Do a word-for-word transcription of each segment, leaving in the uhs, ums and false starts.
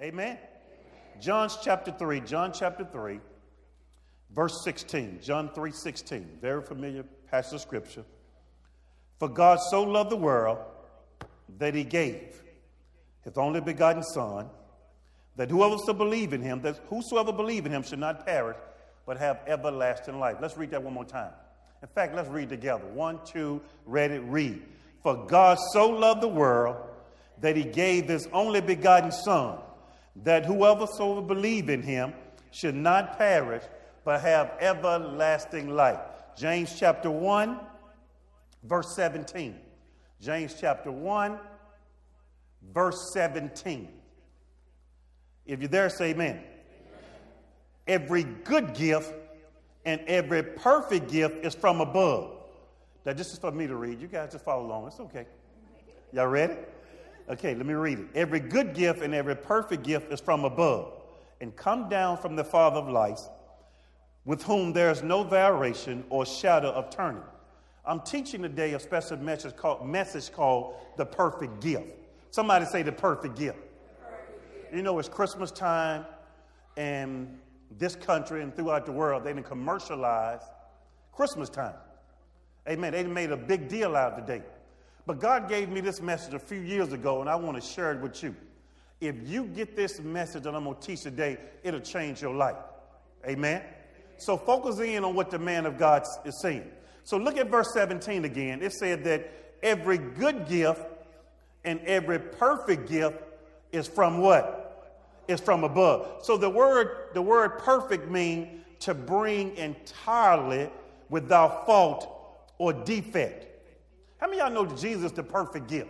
Amen? John chapter three, John chapter three, verse sixteen. John three sixteen, very familiar passage of scripture. For God so loved the world that he gave his only begotten Son, that whoever shall believe in him, that whosoever believe in him should not perish, but have everlasting life. Let's read that one more time. In fact, let's read together. One, two, ready, read. For God so loved the world that he gave his only begotten Son, that whoever so believe in him should not perish, but have everlasting life. James chapter one, verse seventeen. James chapter one, verse seventeen. If you're there, say amen. Amen. Every good gift and every perfect gift is from above. Now, this is for me to read. You guys just follow along. It's okay. Y'all ready? Okay, let me read it. Every good gift and every perfect gift is from above and come down from the Father of lights, with whom there is no variation or shadow of turning. I'm teaching today a special message called, message called the perfect gift. Somebody say the perfect gift. The perfect gift. You know, it's Christmas time, and this country and throughout the world, they didn't commercialize Christmas time. Amen. They made a big deal out of the day. But God gave me this message a few years ago, and I want to share it with you. If you get this message that I'm going to teach today, it'll change your life. Amen. So focus in on what the man of God is saying. So look at verse seventeen again. It said that every good gift and every perfect gift is from what? Is from above. So the word, the word perfect means to bring entirely without fault or defect. How many of y'all know that Jesus is the perfect gift?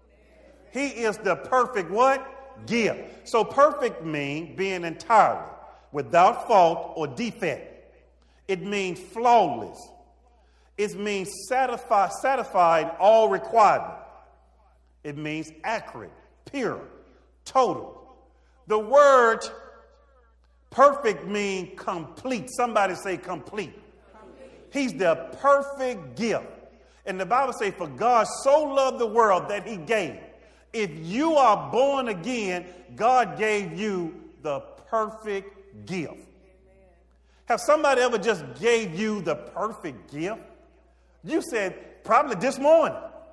He is the perfect what? Gift. So perfect means being entirely without fault or defect. It means flawless. It means satisfy, satisfied all requirement. It means accurate, pure, total. The word perfect means complete. Somebody say complete. Complete. He's the perfect gift. And the Bible says, for God so loved the world that he gave. If you are born again, God gave you the perfect gift. Have somebody ever just gave you the perfect gift? You said, probably this morning.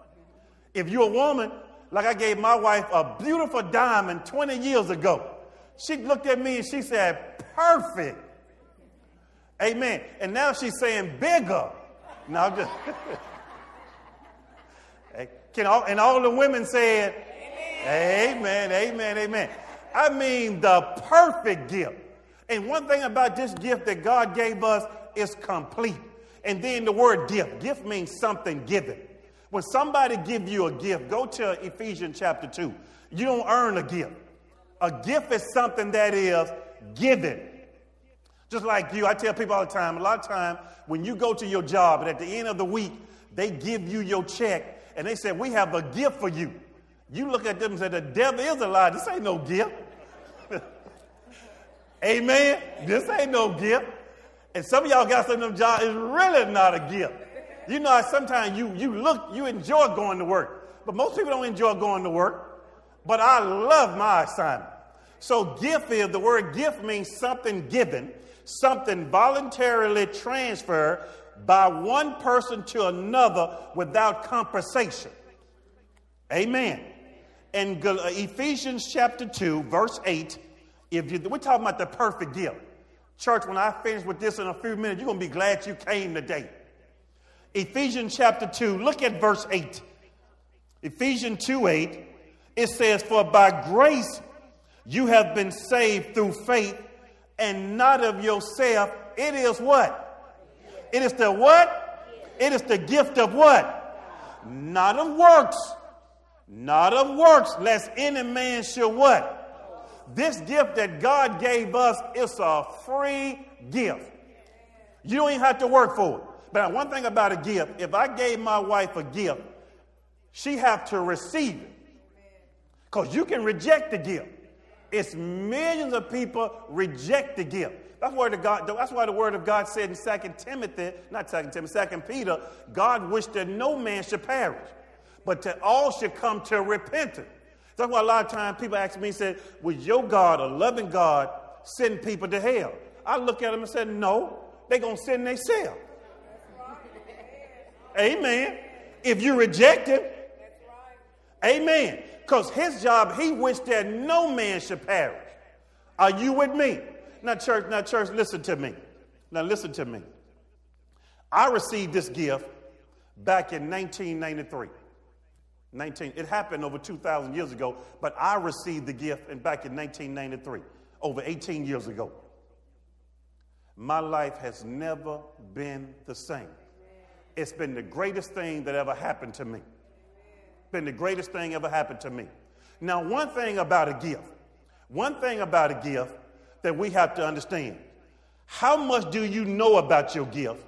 If you're a woman, like I gave my wife a beautiful diamond twenty years ago. She looked at me and she said, perfect. Amen. And now she's saying bigger. No, I'm just... Can all, and all the women said, amen. amen, amen, amen. I mean the perfect gift. And one thing about this gift that God gave us is complete. And then the word gift. Gift means something given. When somebody gives you a gift, go to Ephesians chapter two. You don't earn a gift. A gift is something that is given. Just like you, I tell people all the time, a lot of times when you go to your job and at the end of the week, they give you your check and they say, we have a gift for you. You look at them and say, the devil is a lie. This ain't no gift. Amen? This ain't no gift. And some of y'all got some of them jobs, it's really not a gift. You know, sometimes you, you look, you enjoy going to work. But most people don't enjoy going to work. But I love my assignment. So gift is, the word gift means something given, something voluntarily transferred by one person to another without compensation. Amen. And Ephesians chapter two, verse eight, if you, we're talking about the perfect gift. Church, when I finish with this in a few minutes, you're going to be glad you came today. Ephesians chapter two, look at verse eight. Ephesians two eight, it says, for by grace you have been saved through faith, and not of yourself. It is what? It is the what? It is the gift of what? Not of works. Not of works, lest any man should what? This gift that God gave us is a free gift. You don't even have to work for it. But one thing about a gift, if I gave my wife a gift, she have to receive it. Because you can reject the gift. It's millions of people reject the gift. That's why the God, that's why the word of God said in Second Timothy, not Second Timothy, Second Peter, God wished that no man should perish, but that all should come to repentance. That's why a lot of times people ask me and say, was your God, a loving God, send people to hell? I look at them and say, no, they're going to send themselves. Amen. If you reject him, amen. Because his job, he wished that no man should perish. Are you with me? Now, church, now, church, listen to me. Now, listen to me. I received this gift back in nineteen ninety-three. nineteen, it happened over two thousand years ago, but I received the gift in, back in nineteen ninety-three, over eighteen years ago. My life has never been the same. It's been the greatest thing that ever happened to me. Been the greatest thing ever happened to me. Now, one thing about a gift, one thing about a gift that we have to understand, how much do you know about your gift?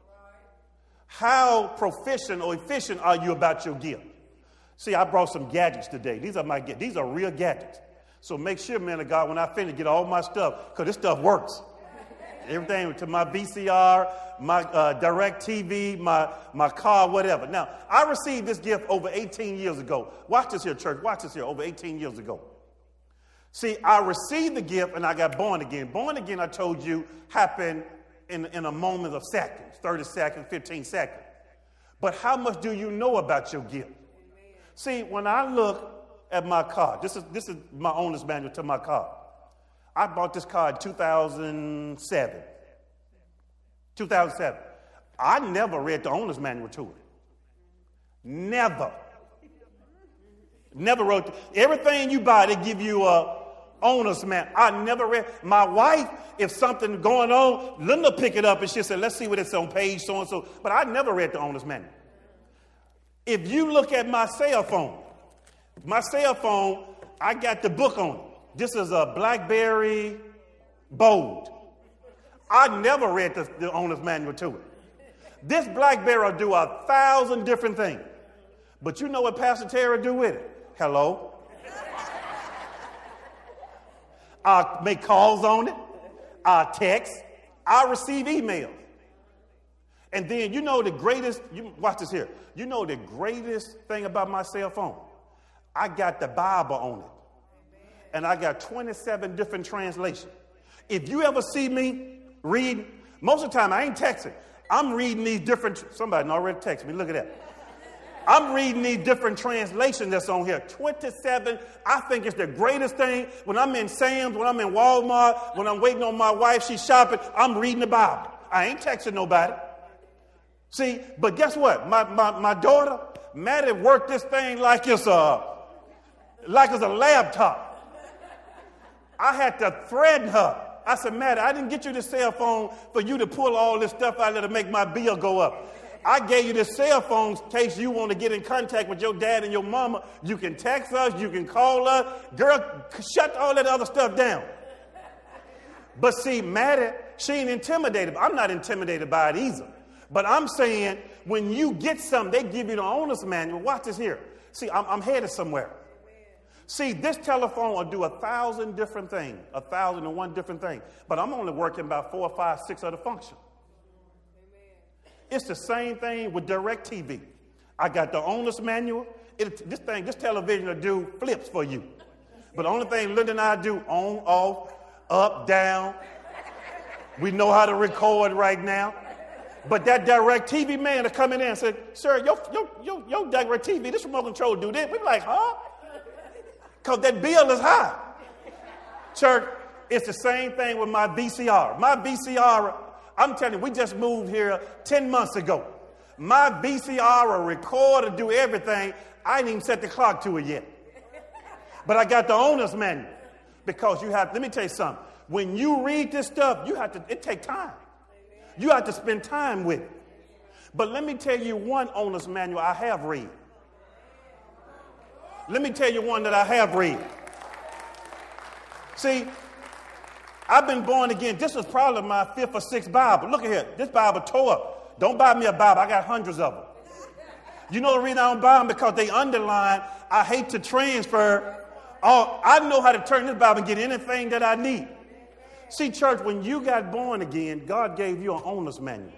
How proficient or efficient are you about your gift? See, I brought some gadgets today. These are my gadgets. These are real gadgets. So make sure, man of God, when I finish, get all my stuff, because this stuff works. Everything to my V C R, my uh, direct T V, my, my car, whatever. Now, I received this gift over eighteen years ago. Watch this here, church. Watch this here. Over eighteen years ago. See, I received the gift and I got born again. Born again, I told you, happened in, in a moment of seconds, thirty seconds, fifteen seconds. But how much do you know about your gift? See, when I look at my car, this is, this is my owner's manual to my car. I bought this car in two thousand seven. two thousand seven. I never read the owner's manual to it. Never. Never wrote. The, everything you buy, they give you a owner's manual. I never read. My wife, if something going on, Linda pick it up and she said, let's see what it's on page so-and-so. But I never read the owner's manual. If you look at my cell phone, my cell phone, I got the book on it. This is a BlackBerry Bold. I never read the, the owner's manual to it. This BlackBerry will do a thousand different things. But you know what Pastor Terry do with it? Hello? I make calls on it. I text. I receive emails. And then you know the greatest, you watch this here. You know the greatest thing about my cell phone? I got the Bible on it. And I got twenty-seven different translations. If you ever see me read, most of the time I ain't texting. I'm reading these different, somebody already texted me, look at that. I'm reading these different translations that's on here. twenty-seven, I think it's the greatest thing. When I'm in Sam's, when I'm in Walmart, when I'm waiting on my wife, she's shopping, I'm reading the Bible. I ain't texting nobody. See, but guess what? My, my, my daughter, Maddie, worked this thing like it's a, like it's a laptop. I had to threaten her. I said, Maddie, I didn't get you this cell phone for you to pull all this stuff out there to make my bill go up. I gave you this cell phone in case you want to get in contact with your dad and your mama. You can text us. You can call us. Girl, shut all that other stuff down. But see, Maddie, she ain't intimidated. I'm not intimidated by it either. But I'm saying when you get something, they give you the owner's manual. Watch this here. See, I'm, I'm headed somewhere. See, this telephone will do a thousand different things, a thousand and one different things. But I'm only working about four or five, six other functions. It's the same thing with DirecTV. I got the owner's manual. It, this thing, this television will do flips for you. But the only thing Linda and I do, on, off, up, down. We know how to record right now. But that DirecTV man will come in there and say, sir, your, your, your, your DirecTV, this remote control do this. We're like, huh? Because that bill is high. Church, it's the same thing with my V C R. My V C R, I'm telling you, we just moved here ten months ago. My V C R will record and do everything. I ain't even set the clock to it yet. But I got the owner's manual. Because you have, let me tell you something. When you read this stuff, you have to, it takes time. You have to spend time with it. But let me tell you one owner's manual I have read. Let me tell you one that I have read. See, I've been born again. This was probably my fifth or sixth Bible. Look at here. This Bible tore up. Don't buy me a Bible. I got hundreds of them. You know the reason I don't buy them? Because they underline, I hate to transfer. Oh, I know how to turn this Bible and get anything that I need. See, church, when you got born again, God gave you an owner's manual.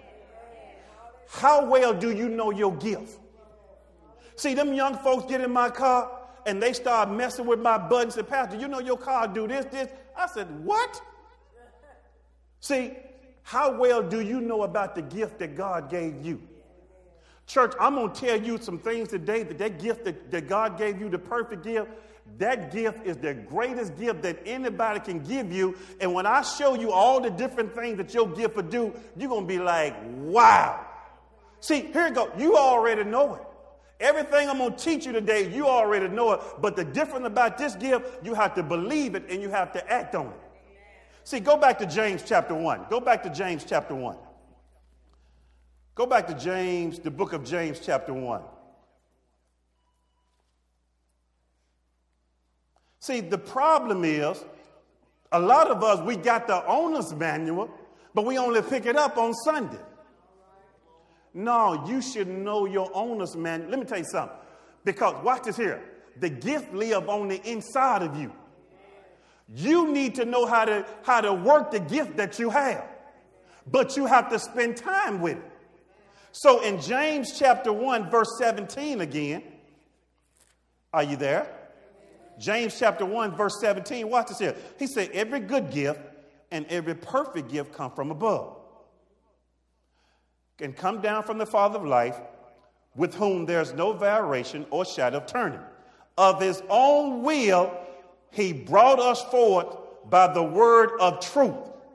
How well do you know your gift? See, them young folks get in my car, and they start messing with my buttons and said, Pastor, you know your car do this, this. I said, what? See, how well do you know about the gift that God gave you? Church, I'm going to tell you some things today that that gift that, that God gave you, the perfect gift, that gift is the greatest gift that anybody can give you. And when I show you all the different things that your gift will do, you're going to be like, wow. See, here you go. You already know it. Everything I'm going to teach you today, you already know it. But the difference about this gift, you have to believe it and you have to act on it. See, go back to James chapter one. Go back to James chapter one. Go back to James, the book of James chapter one. See, the problem is, a lot of us, we got the owner's manual, but we only pick it up on Sunday. No, you should know your owner's manual. Let me tell you something. Because, watch this here. The gift lives on the inside of you. You need to know how to, how to work the gift that you have. But you have to spend time with it. So in James chapter one, verse seventeen again. Are you there? James chapter one, verse seventeen. Watch this here. He said, every good gift and every perfect gift come from above, and come down from the Father of life, with whom there's no variation or shadow of turning. Of his own will, he brought us forth by the word of truth,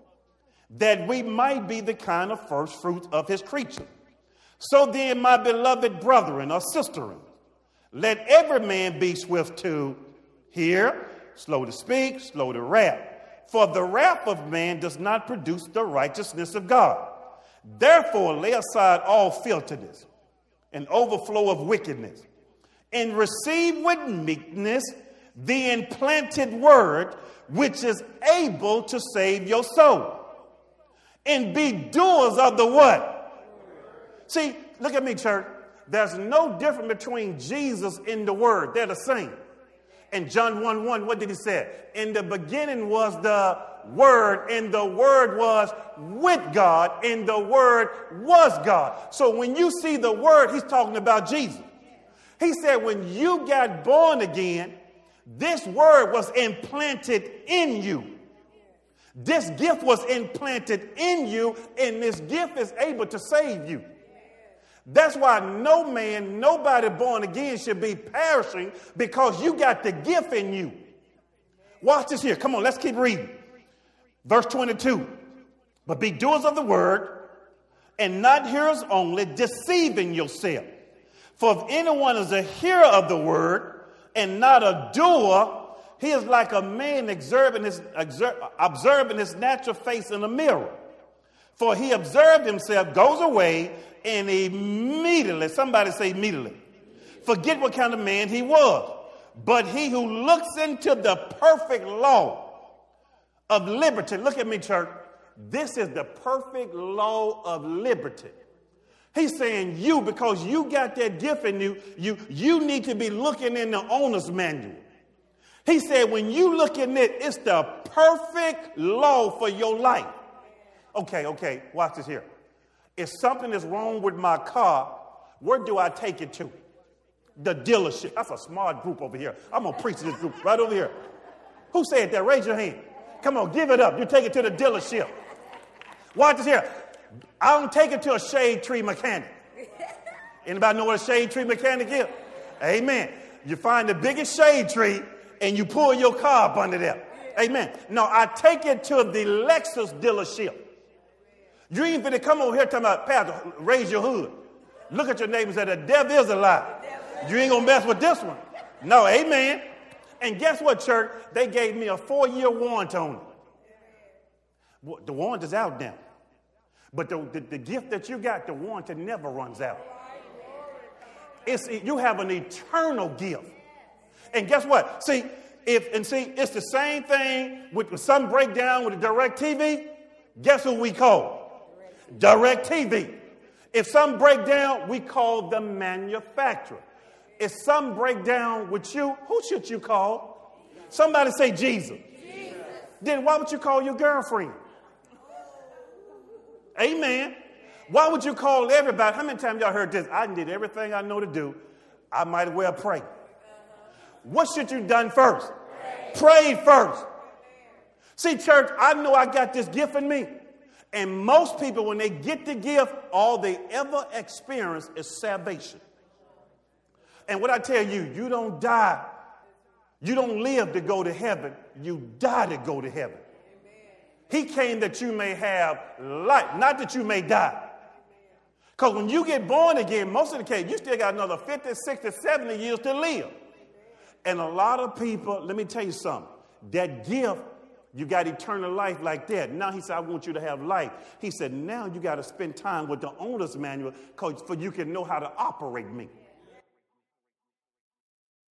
that we might be the kind of first fruits of his creature. So then, my beloved brethren or sisterin, let every man be swift to hear, slow to speak, slow to wrath. For the wrath of man does not produce the righteousness of God. Therefore, lay aside all filthiness and overflow of wickedness, and receive with meekness the implanted word, which is able to save your soul. And be doers of the what? See, look at me, church. There's no difference between Jesus and the word. They're the same. In John one one, what did he say? In the beginning was the word, and the word was with God, and the word was God. So when you see the word, he's talking about Jesus. He said when you got born again, this word was implanted in you. This gift was implanted in you, and this gift is able to save you. That's why no man, nobody born again should be perishing, because you got the gift in you. Watch this here. Come on, let's keep reading. Verse twenty-two. But be doers of the word, and not hearers only, deceiving yourself. For if anyone is a hearer of the word and not a doer, he is like a man observing his, observing his natural face in a mirror. For he observed himself, goes away, and immediately, somebody say immediately, forget what kind of man he was. But he who looks into the perfect law of liberty, look at me, church, this is the perfect law of liberty. He's saying you, because you got that gift in you, you, you need to be looking in the owner's manual. He said when you look in it, it's the perfect law for your life. Okay, okay, watch this here. If something is wrong with my car, where do I take it to? The dealership. That's a smart group over here. I'm going to preach to this group right over here. Who said that? Raise your hand. Come on, give it up. You take it to the dealership. Watch this here. I don't take it to a shade tree mechanic. Anybody know what a shade tree mechanic is? Amen. You find the biggest shade tree and you pull your car up under there. Amen. No, I take it to the Lexus dealership. You ain't finna come over here talking about, Pastor, raise your hood. Look at your neighbors and say, the devil is alive. You ain't gonna mess with this one. No, amen. And guess what, church? They gave me a four-year warranty on it. The warranty's out now. But the, the, the gift that you got, the warranty never runs out. It's, you have an eternal gift. And guess what? See, if and see, it's the same thing with some breakdown with the DirecTV. Guess who we call? DirecTV. If some break down, we call the manufacturer. If some break down with you, who should you call? Somebody say Jesus. Jesus. Then why would you call your girlfriend? Amen. Why would you call everybody? How many times y'all heard this? I did everything I know to do. I might as well pray. What should you done first? Pray first. See, church, I know I got this gift in me. And most people, when they get the gift, all they ever experience is salvation. And what I tell you, you don't die. You don't live to go to heaven. You die to go to heaven. He came that you may have life, not that you may die. Because when you get born again, most of the case, you still got another fifty, sixty, seventy years to live. And a lot of people, let me tell you something, that gift, you got eternal life like that. Now he said, I want you to have life. He said, now you got to spend time with the owner's manual because for you can know how to operate me.